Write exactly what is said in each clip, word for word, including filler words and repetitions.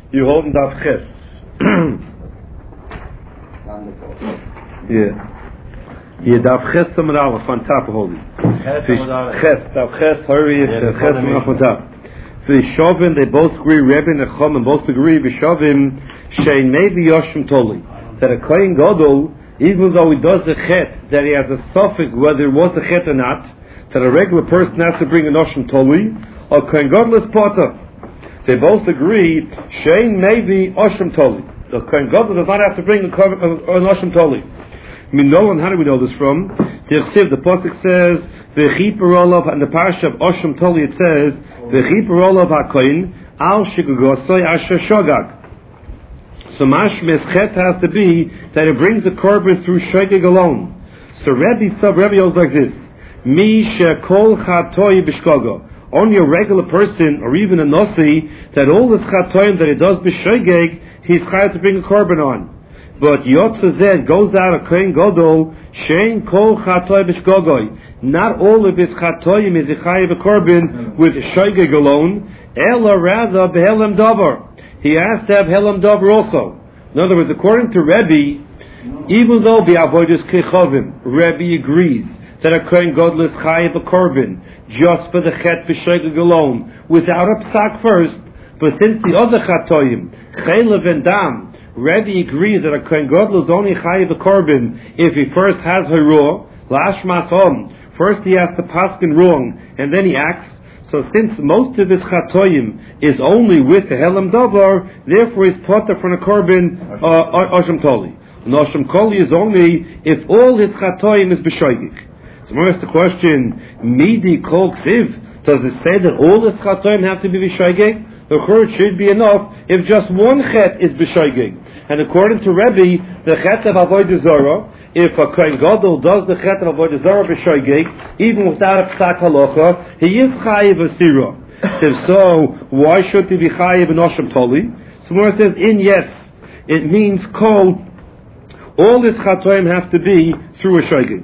You hold in Daf Ches. Yeah. Yeah, Daf Ches Samad Aleph on top of holding. Ches, Daf Ches, hurry, Ches on top. The Shovim, they both agree, Rebbe and Chum, and both agree, B'Shovim, Shein Mevi Yoshim Toli. That a Kohen Gadol, even though he does the Chet, that he has a suffix whether it was a Chet or not, that a regular person has to bring a Noshim Toli, or Kohen Gadol is Potter. They both agree, Shein Mevi Oshim Toli. The Kohen Gadol does not have to bring a, a, a Noshim Toli. Minolan, how do we know this from? The Siv, the Pasuk says, V'chiper olav, and the Parasha of Oshim Toli, it says, V'chiper olav ha'koyin, al shigugosoi asher shogag. So mashmes chet has to be that it brings the korban through shogag alone. So Rebbe sub Rebbe holds like this: Mi shekol chatoy b'shkogo. Only a regular person, or even a nosi, that all the chatoyim that he does b'shogag, he's chayav to bring a korban on. But Yotze Zed goes out of Kohen Gadol, Shein Kol Chatoy B'Shgogoi. Not all of his Chatoyim is a Chayav Korban with Shoigeg alone, Ela rather Behelem Davar. He has to have Helem Davar also. In other words, according to Rebbe, even though B'Avodas Kechovim, Rebbe agrees that a Kohen Gadol is Chayav Korban just for the Chet B'Shoigeg alone, without a Psak first, but since the other Chatoyim, Chelev and Dam, Rebbe agrees that a Kohen Gadol is only chayiv a korban if he first has harua, lashmas om. First he has to paskin wrong, and then he acts. So since most of his chatoyim is only with the helam davar, therefore he's potter from a korban osham toli. And osham toli is only if all his chatoyim is b'shoigig. So more ask the question: Midi kol ksiv? Does it say that all his chatoyim have to be b'shoigig? The church should be enough if just one chet is b'shoigig. And according to Rebbe, the chet of avodah zarah, if a Kohen Gadol does the chet of avodah zarah b'shoigig, even without a psak halacha, he is chayiv asira. If so, why should he be chayiv in osham toli? So when it says in yes, it means kol. All his chatoim have to be through a shoigig.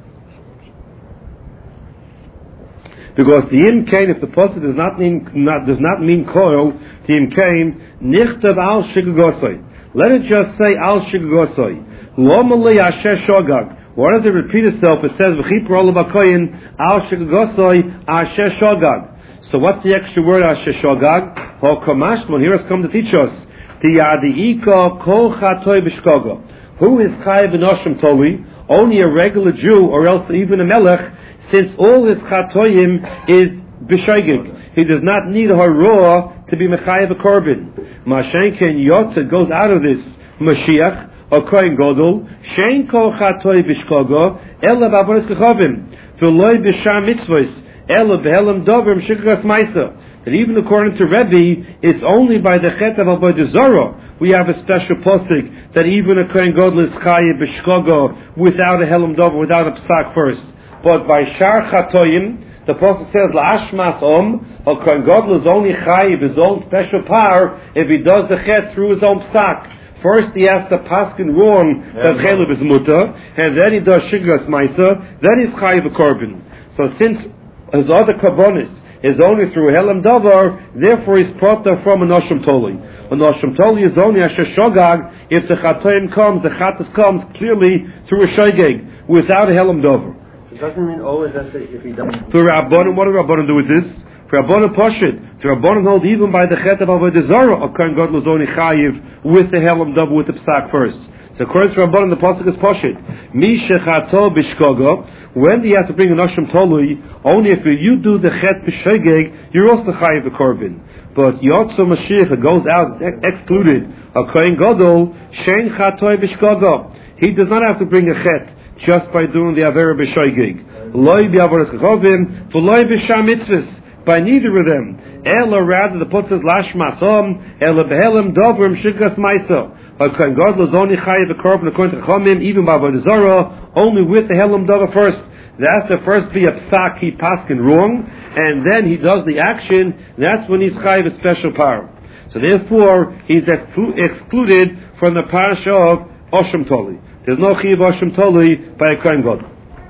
Because the im kain, if the pasuk does not mean not, does not mean kol, the im kain nichtav al shigugosoi. Let it just say al shigugosoi. Lomalei asher shogag. Why does it repeat itself? It says v'chipur olav hakoyin al shigugosoi asher shogag. So what's the extra word asher shogag? Ho kamashmon. Here has come to teach us the yadiika kol chatoy b'shkoga. Who is chayiv b'noshim toli? Only a regular Jew, or else even a melech. Since all his chatoyim is b'shoigig, he does not need a harua to be mechayev a korban. Mashenken Yotze goes out of this Mashiach or Kohen Gadol. Shein kol chatoy b'shkogo ela b'avodas kechavim v'loy b'shar mitzvos ela b'helem dover m'shikras ma'isa. That even according to Rebbe, it's only by the chet of avodah zarah we have a special posik that even a Kohen Gadol is chayev b'shkogo without a helem dover, without a psak first. But by Shar Chatoyim, the Prophet says, La'ashmas Om, a Kohen Gadol is only chayiv his own special power if he does the chet through his own psak. First he has to paskin wrong that chelev is mutter, and then he does shigras ma'isa, then he's chayiv a korban. So since his other karbonis is only through helam davar, therefore he's potter from a noshim toli. A noshim toli is only asher shogag if the chatoyim comes, the chatas comes clearly through a shogeg, without a helam davar. It doesn't mean always that if he doesn't. For Rabbanim, what do Rabbanim do with this? For Rabbanim Poshit, the Rabbanim hold even by the chet of avodah zarah, a Kohen Gadol is only chayiv with the helam davar, with the psak first. So according to Rabbanim, the pasuk is Poshit. Mi shechato b'shkogo. When he has to bring an osham tolui, only if you do the chet b'shogeg, you're also chayiv the korban. But Yotze Mashiach goes out excluded. A Kohen Gadol shein chatoy b'shkogo. He does not have to bring a chet just by doing the avera b'shoigig. Loi b'avodas kechavim, v'loi b'shar mitzvos. By neither of them. Ela rather the put says lashmas om, ela behelem dover m'shikras ma'isa. A Kohen Gadol is only chayiv a korban according to Chachamim, even by avodah zarah, only with the helem dover first. There has to first be a psak he paskin wrong, and then he does the action. That's when he's chayiv a special power. So therefore he's exclu- excluded from the parasha of osham toli. There's no chiyav osham toli by a Kohen Gadol.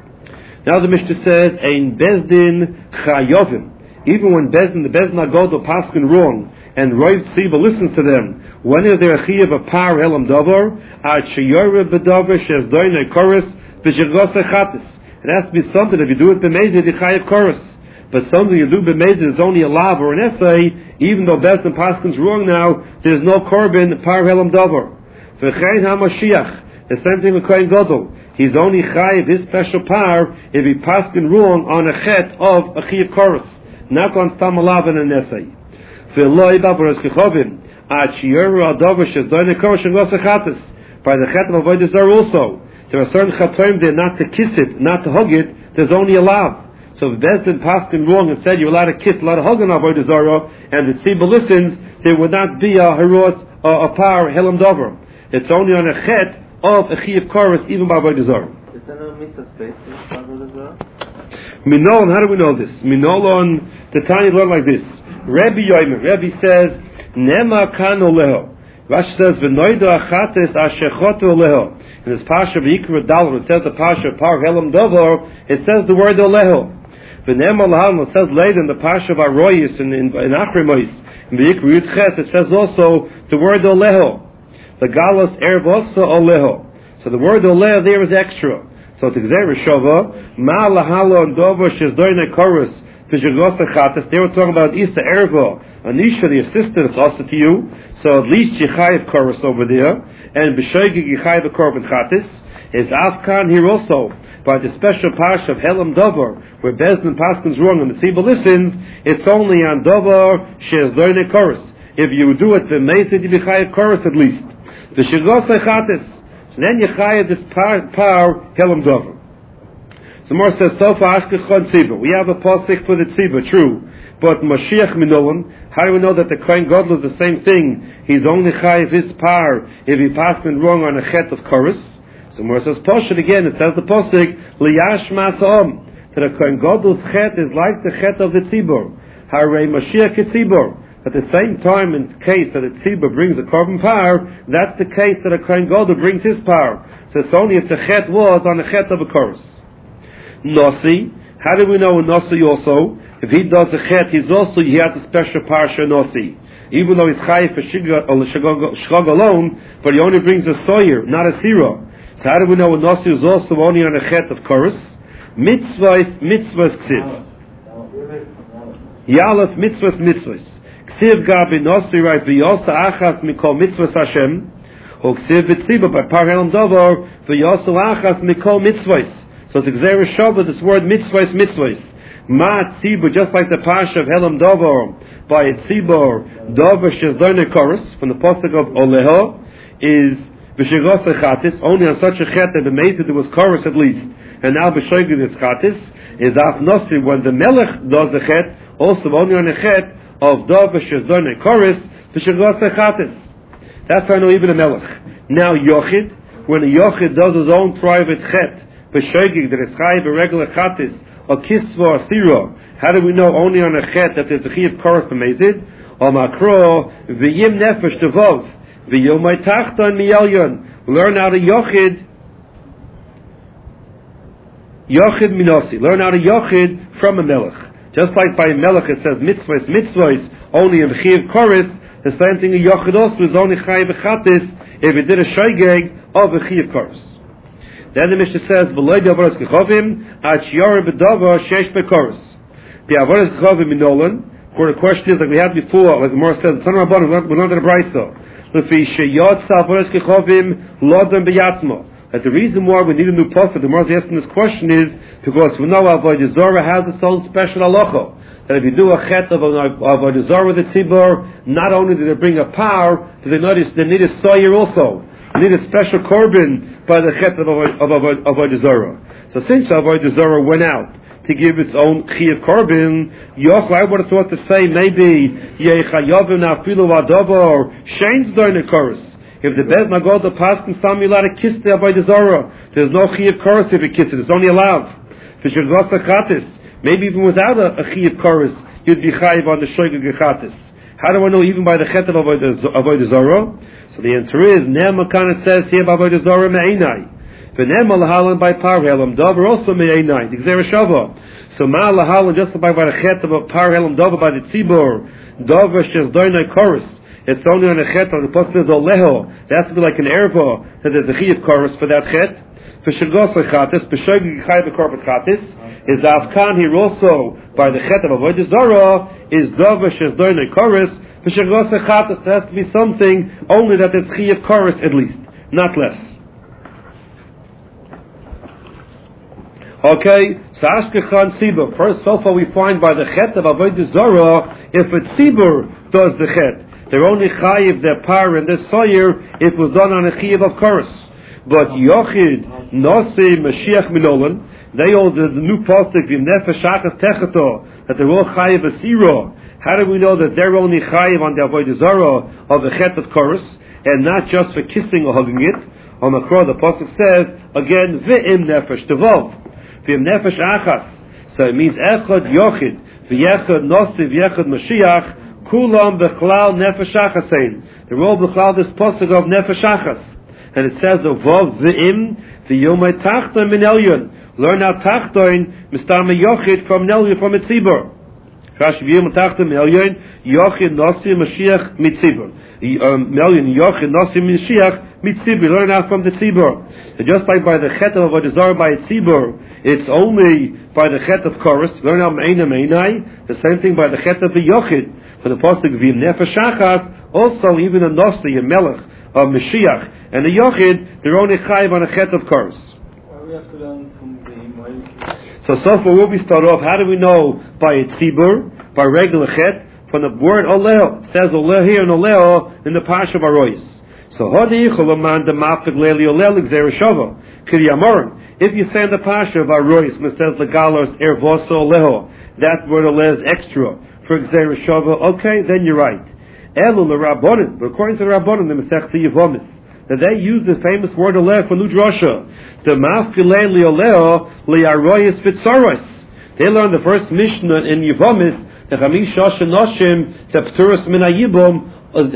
Now the Mishnah says, ein bezdin chayovim. Even when bezdin, the bezdin agodol paskin wrong, and Roiv Tziba listens to them, when is there a chiyuv of par helam davar? Ad sheyore b'davar shes doine chorus b'shegos echatis. It has to be something. If you do it b'mezid, you chayav chorus. But something you do b'mezid is only a lav or an essay. Even though Beis Din Paskin's wrong now, there's no korban par helam davar. V'chein hamashiach. The same thing with Kohen Gadol. He's only chayiv his special par if he paskin wrong on a chet of a chiyuv chorus, not on stam alav and an essay. V'loi babaros kechovim ad shiyoru adavar shezoyne chorus shegos echatis. By the chet of avodah zarah also, there are certain chatoim there not to kiss it, not to hug it. There's only a lav. So if Beis Din paskin wrong and said you're allowed to kiss, allowed to hug an avodah zarah, and the tzibur listens, there would not be a haros, a, a par helam davar. It's only on a chet of a chiyuv chorus, even by avodah zarah. Is there no mitzvah space by avodah zarah? Minolon, how do we know this? Minolon, the Tanya learned like this. Rabbi Yoimer, Rabbi says, Nema kano leho. Rashi says, V'noido achates ashechoto leho. In this Pasha v'yikra dalor, it says the Pasha par helam davar, it says the word oleho. V'nema laham, it says later in the Pasha of Aroyis, in, in, in Achremois, in v'yikra yutches, it says also the word oleho. The galos erev also oleho. So the word oleho there is extra. So it's Gzeira Shova, Ma lahalo and dovo shezdoine chorus v'shegos echatis. They were talking about Isa Ervo, Anisha, the assistant, is also to you. So at least Yechayev chorus over there, and b'shoigig Yechayev korban chatis is Afkan here also. By the special parsha of Helam Dover, where Beis Din Paskin's wrong and the tzibur listens, it's only on Dover shezdoine chorus. If you do it, then Meizid Yechayev chorus at least. The Shegos Echatis. So then you chayav this par, par Helam Dover. So more says, Sofa Ashkechon Tzibur. We have a pasuk for the Tzibur, true. But Mashiach Minolan, how do we know that the Kohen Gadol is the same thing? He's only chayav his par if he passed it wrong on a chet of chorus. So more says, Poshet again, it says the pasuk, Liyash Mas'om. That a Kohen Gadol's chet is like the chet of the Tzibur. Harei Mashiach Tzibur. At the same time, in case that a tzibur brings a korban par, that's the case that a kohen gadol brings his par. So it's only if the chet was on the chet of a chorus. Nosi, how do we know in Nosi also? If he does a chet, he's also, he has a special parsha Nosi. Even though he's chayiv for shgog alone, but he only brings a soyer, not a sira. So how do we know in Nosi is also only on a chet of chorus? Mitzvahs, mitzvahs ksiv. Yalef, mitzvahs, mitzvahs. Ksiv gabi nosi right v'yosa achas mikol mitzvahs Hashem, or ksiv v'tziba by par helam davar v'yosa achas mikol mitzvahs. So it's Gzeira Shova, this word mitzvahs, mitzvahs. Ma tzibur, just like the pasha of helam davar by a tzibur davar shezdoine chorus from the pasuk of oleho is b'shegos echatis, only on such a chet that the mezid there was chorus at least, and now b'shegos is chatis is af nosi when the melech does the chet, also only on a chet of Dov Shezdoine chorus v'shegos echatis. That's how I know even a melech. Now Yochid, when a Yochid does his own private chet, b'shegig that is chayiv a regular chatis, or kisva or sira, how do we know only on a chet that there's a chiyav chorus b'mezid? Or makro v'yim nefesh devov v'yomay tachton miyalyon. Learn out a Yochid, Yochid minosi. Learn out a Yochid from a melech. Just like by Melech it says mitzvahs, mitzvahs, only in Chiyav Chorus, the same thing in Yochid also is only Chayiv Echatis if it did a Shoygeg of a Chiyav Chorus. Then the Mishnah says, V'loi d'avoros kechovim, ad shiyor b'dava shesh b'chorus. B'avoros kechovim minolan, where the question is, like we had before, like the Gemara says, Tzana Rabbanan, we learned in the Brayso, L'fi sheyot s'avoros kechovim lodem b'yatzmo. That the reason why we need a new pasuk, the Gemara is asking this question is because we know Avodah Zarah has its own special halacha. That if you do a chet of Avodah Zarah with the tzibur, not only do they bring a power, but they notice they need a soyer also. They need a special korban by the chet of Avodah Zarah. So since Avodah Zarah went out to give its own chiyuv korban, Yochel, I would have thought to say maybe Yechayavim Nafilu Vadavar Shane's doing a chorus. If the Beis Din Gadol paskin some you allowed to kiss the Avodah Zarah, there's no chiyuv chorus if you kiss it. It's only allowed. V'shegos echatis. Maybe even without a, a chiyuv chorus, you'd be chayiv on the shoygeg echatis. How do I know even by the chet of Avodah Zarah? So the answer is, Ne'emakan it says here Avodah Zarah me'enai. V'nema lahalan by par helam dover also me'einai. The Gzera Shava. So ma lahalan just by by the chet of a par helam dover by the tzibur dover shes doinai chorus. It's only on a chet on the post is oleho. That has to be like an erva that there's a chiyuv chorus for that chet. For shegos lechatis, b'shogig chayv korban chatis is afkan here also by the chet of avodah zara is dover shes doinai chorus. For shegos lechatis there has to be something only that it's chiyuv chorus at least, not less. Okay, so Ashkechan Tzibur. First, so far we find by the chet of avodah zara, if a tzibur does the chet, they're only chayiv their par and their soyer if it was done on a chayiv of chorus. But Yochid, Nasi, Mashiach Minolan, they all the, the new postic v'im nefesh achas techato that they're all chayiv asiro. How do we know that they're only chayiv on the avodah zara of the chet of chorus and not just for kissing or hugging it? On the Qur'an, the postic says again v'im nefesh tevov. V'im nefesh achas. So it means echad yochid, v'yechad nosi, v'yechad Mashiach, kulam b'chlal nefesh achasein. They're all b'chlal this posuk of nefesh achas. And it says of v'ov v'im, v'yomai tachton min elyon. Learn out tachton, mistama yochid from elyon, from a tzibur. Rashi v'yomai tachton min elyon, yochid nosi Mashiach mitzibur. Elyon yochid nosi Mashiach mitzibur. Learn out from the tzibur. So just like by the chet of avodah zara by a tzibur, it's only by the chet of chorus. Learn out me'ena me'enai. The same thing by the chet of the yochid. For the pasuk v'im nefesh achas, also even a nosi, a melech, a Mashiach, and a yochid, they're only chayiv on a chet of chorus. We have to learn from the So, so far we'll be start off. How do we know by a tzibur, by regular chet, from the word oleo? It says oleo here and oleo in the parsha of Aroyos. So hodi cholaman demafik leili oleo l'gzera shava kiri amorim. If you say in the parsha of Aroyos, it says legalos ervoso oleo, that word oleo is extra for gzera shava. Okay, then you're right. Elu l'rabbonim, but according to the rabbonim, the Masechta Yevomis, that they use the famous word oleo for ludrasha. Demafik leili oleo li'aroyos vitzaros. They learned the first Mishnah in Yevomis, the Chamish Shosha Noshim, the P'turas Min HaYibum,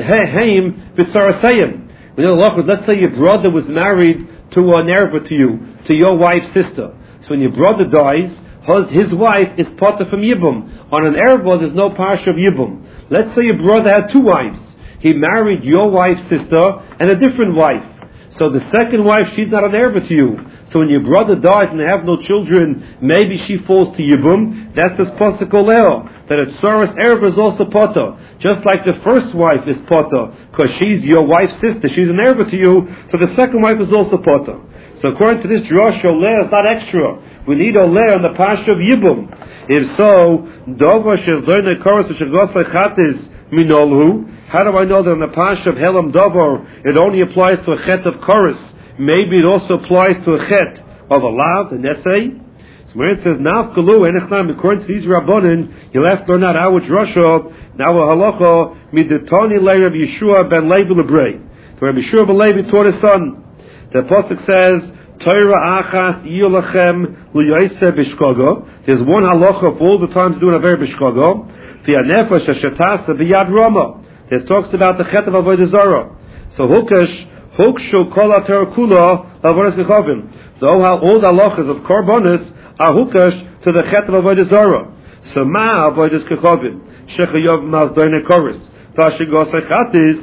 Heim B'tzarasayim. You know, let's say your brother was married to an erva to you, to your wife's sister. So when your brother dies, his wife is potter from Yibum. On an erva, there's no parsha of Yibum. Let's say your brother had two wives. He married your wife's sister and a different wife. So the second wife, she's not an erva to you. So when your brother dies and they have no children, maybe she falls to Yibum. That's this pasuk oleo, that a tsaras erva is also potter. Just like the first wife is potter, because she's your wife's sister, she's an erva to you, so the second wife is also potter. So according to this drush, oleo is not extra. We need oleo on the parsha of Yibum. If so, dover shel doinai chorus shel gosei chatis minolhu. How do I know that on the parsha of Helam dover it only applies to a chet of chorus? Maybe it also applies to a chet of a lav, an essay. So when it says nafkalu enechnam, according to these rabbonin, you'll have to learn out our drasha, now a halacha midetoni lei Rabbi Yeshua ben Levi lebrei. So Rabbi Yeshua ben Levi taught his son. The pasuk says, Torah achas yilachem liyaiseh bishkogo. There's one halacha for all the times doing a very bishkogo. The nefesh hashetasa biyad rama. This talks about the chet of avodah zara. So hukash. Hukshu kol ater kula avodas kechavim. So how all the halachas of korbanos are hukash to the chet of avodah zara. So ma avodas kechavim shechayov mazdonei koris v'ashigos echatis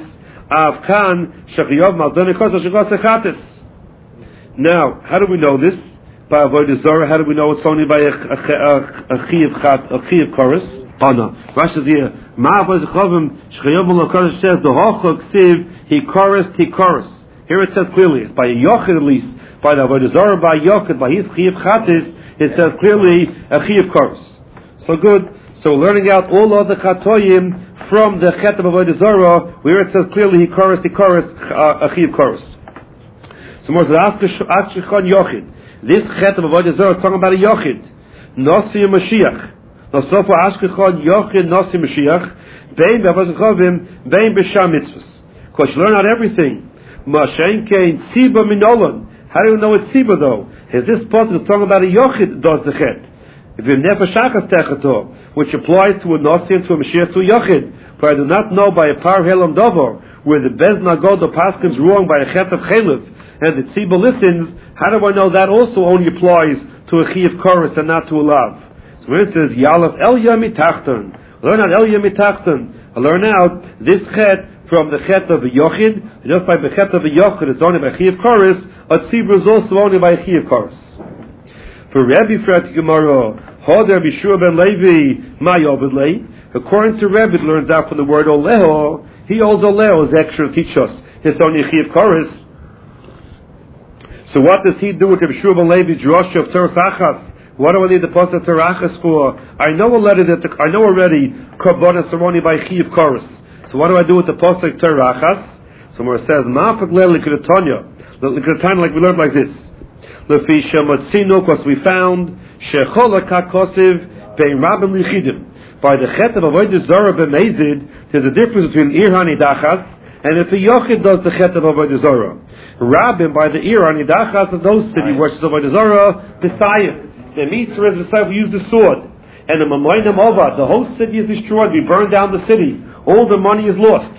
avkan shechayov mazdonei koris v'ashigos echatis. Now, how do we know this by avodah zara? How do we know it's only by a chiyav chat a chiyav koris? Oh no, Rashi says here ma avodas kechavim shechayov mazdonei koris says the hachok siv he koris he koris. Here it says clearly, it's by a yochid at least, by the avodah zara, by yochid, by his chiyav chatis, it says clearly a chiyav chorus. So good. So we're learning out all other chatoyim from the chet of avodah zara, where it says clearly he chorus, he chorus, a chiyav chorus. So more to ask Ashkechon yochid. This chet of avodah zara is talking about a yochid, Nasi Mashiach. Now so for Ashkechon yochid Nasi Mashiach, bein be'avodah chavim, bein b'sham mitzvahs. Because you learn out everything. Mashen kein tziba minolan. How do you know it's tziba though? Is this part is talking about a yochid does the chet? If you nefesh achas techato, which applies to a nasi and to a mashiach to a yochid. For I do not know by a par helam davar where the bezna god the paskins wrong by a chet of chelev and the tzibur listens, how do I know that also only applies to a chiyuv chorus and not to a lav? So when it says Yalaf Elya mitachton, learn out Elya mitachton. I learn out this chet from the chet of a yochid. Just like the chet of a yochid is only by chiyuv chorus, a tzibur is also only by chiyuv chorus. For Rabbi Frat Gemara, Hoder Bishua ben Levi, Ma Yovedlei. According to Rebbe, it learns out from the word Oleho. He holds Oleho as extra to teach us his only chiyuv chorus. So what does he do with the Bishua ben Levi Drosha of Terachas? What do I need the post of Terachas for? I know already that the, I know already Karbonas are only by chiyuv chorus. So what do I do with the post of Terachas? So where it says Ma'afak le likratanya, likratanya like we learned like this. Lefisha matzino, because we found shechola kakosiv bein rabim lichidim. By the chet of avodah zarah b'mezid, there's a difference between ir hanidachas and if a yochid does the chet of avodah zarah. Rabim by the ir hanidachas of those city worships avodah zarah b'sayim. The mitzvah is b'sayim, we use the sword, and the mamayim avad, the whole city is destroyed. We burn down the city. All the money is lost.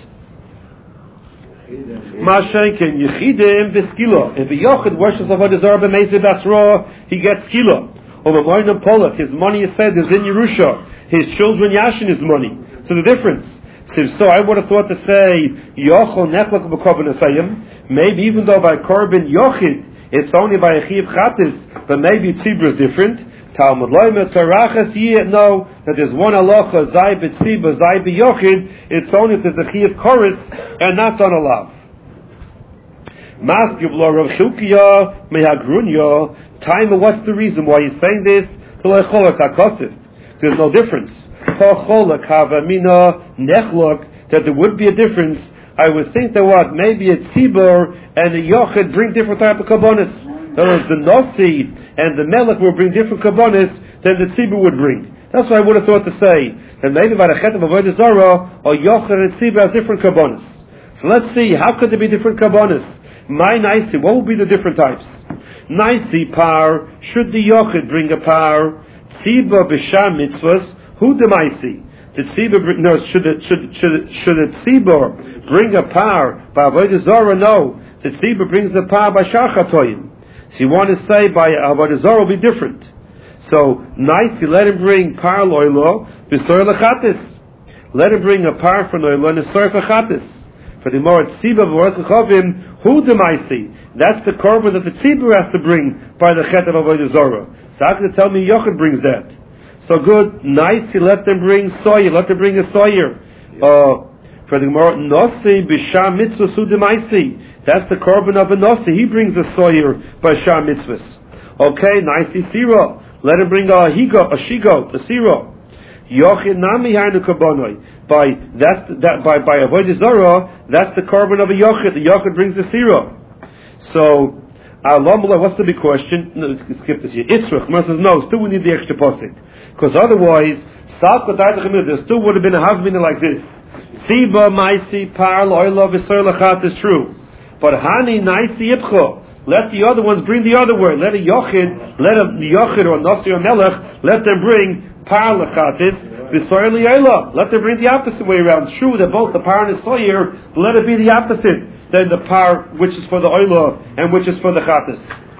Mashenken yechidim b'skila. If a yochid worships avodah zarah b'mezid basra, he gets skila. Over mamayim polak, his money is said is in Yerusha. His children yashin his money. So the difference. So I would have thought to say yochol nechlak b'korban asayim. Maybe even though by korban yochid it's only by a chiyuv chatis, but maybe tzibur is different. Talmud loyme terachas yeh know that there's one halacha zay b'tzibur zay b'yochid. It's only if there's a chiyuv chorus and not on a lav. Mas givlo Rav Chilkiya mehagrunya. Time. What's the reason why he's saying this? There's no difference. That there would be a difference. I would think that what maybe a tzibur and a yochid bring different type of kabbonis. In other words, the nasi and the melech will bring different kabbonis than the tzibur would bring. That's what I would have thought to say. And maybe by the chet of avodah zarah, or yochid and tzibur have different kabbonis. So let's see, how could there be different kabbonis? My naisi, what would be the different types? Naisi par, should the yochid bring a par? Tzibur b'sham mitzvahs, who demaisi? The tzibur bring, no, should it, should, should, should a tzibur bring a par by avodah zarah? No. The tzibur brings a par by shachatoyim. So you want to say by avodah zarah will be different. So, nice, you let him bring par loylo, b'soy lechatis. Let him bring a par for loylo and a soy lechatis. For the more tzibur v'oras lechavim, who demaisi? That's the korban that the tzibur has to bring by the chet of avodah zarah. So how can you tell me yochid brings that? So good, nice, you let them bring soyer, let them bring a soyer. Uh, for the more nosi b'sham mitzvah sudemaisi. That's the korban of a nosi. He brings a soyer by sham mitzvahs. Okay, nicey siro. Let him bring a higo, a shigo, a siro. Yochid nami hainu kabonoi. By that's that by by avodah zarah, that's the korban of a yochid. The yochid brings the siro. So, what's the big question? No, let's skip this here. Itzrach, Mar says no. Still, we need the extra posik. Because otherwise, there still would have been a havmina like this. Siba, Maisi, Par, Loila, V'Soy Lachat is true. But Hani, Naisi, Ipcho. Let the other ones bring the other word. Let a Yochid, let a Yochid or Nasi or Melech, let them bring Par Lachatis, V'Soy Liela. Let them bring the opposite way around. True that both the Par and the Soyer, let it be the opposite. Then the Par, which is for the Oila, and which is for the Chatis.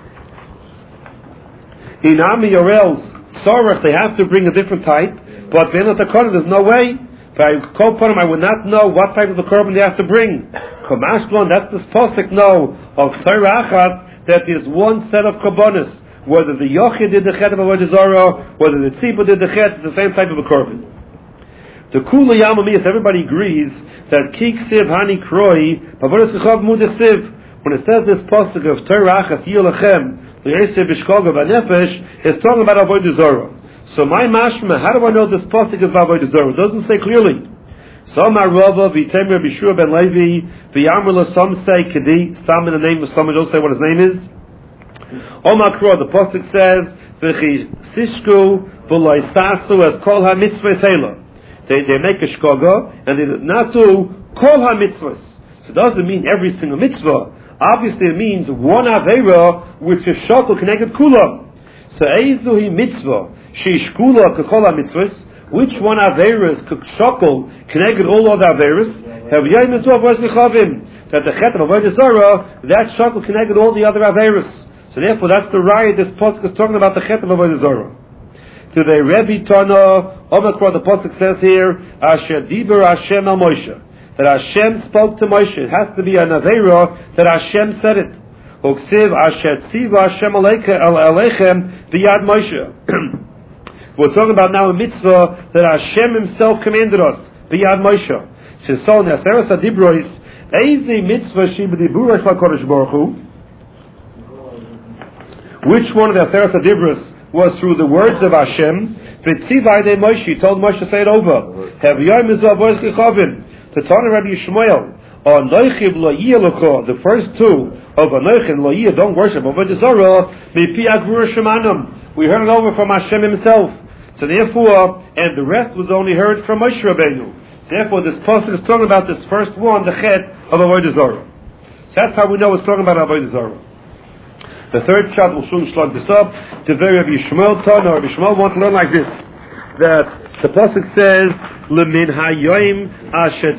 Inami or else, Sorach, they have to bring a different type, but then at the Korban, there's no way. If I call upon them, I would not know what type of the Korban they have to bring. Kamashblon, that's the posik no of Terachat, that is one set of Korbanos. Whether the Yochid did the Chet of Avodah Zarah, whether the Tzibur did the Chet, it's the same type of a Korban. The Kula Yamamiyas, everybody agrees that Kik Siv Hani Kroi, Pavodas Kechav Muda Siv, when it says this posik of Terachat Yilachem, is talking about avodah zarah. So my mashma, how do I know this pasuk is avodah zarah? It doesn't say clearly. Some are Rava, V'Temer, Bishua ben Levi, V'Yamrula, some say Kedi, some in the name of some don't say what his name is. Omakro, the pasuk says, V'Chisishku, V'Loisasu, as Kol HaMitzvah Sela. They they make a shkoga, and they not do Kol HaMitzvahs. So it doesn't mean every single mitzvah. Obviously, it means one avera which is shakol connected kula. So eizuhi mitzvah sheish kula kekol mitzvahs. Which one avera is shakol connected all other averas? Have yayim mitzvah v'as lechavim. that the chet of avodah zarah, that shakul connected all the other averos. So therefore, that's the riot. This pasuk is talking about the chet of avodah zarah. To the Rebbe Tana, Omikron, the pasuk says here, Asher diber Hashem al Moshe, that Hashem spoke to Moshe. It has to be an avera that Hashem said it. Oksiv Asher tziva Hashem alechem biyad Moshe. We're talking about now a mitzvah that Hashem Himself commanded us biyad Moshe. So in Aseres Adibros, Eizi mitzvah she b'diburos l'Kodesh Baruch Hu. Which one of the Aseres Adibros was through the words of Hashem? V'tzivai de Moshe, He told Moshe to say it over. Have yoy mizu avois kechavim. To Tana Rabbi Yishmael, Anochiv lo yiyeh l'cho, the first two of Anochiv lo yiyeh, don't worship avodah zarah, mipi agvur shemanam. We heard it over from Hashem Himself. So therefore, and the rest was only heard from Moshe Rabbeinu. Therefore, this pasuk is talking about this first one, the chet of avodah zarah. So that's how we know it's talking about avodah zarah. The third shot will soon slug this up. To very Rabbi Yishmael Tana, Rabbi Yishmael want to learn like this: that the pasuk says, "Lemin hayoim asher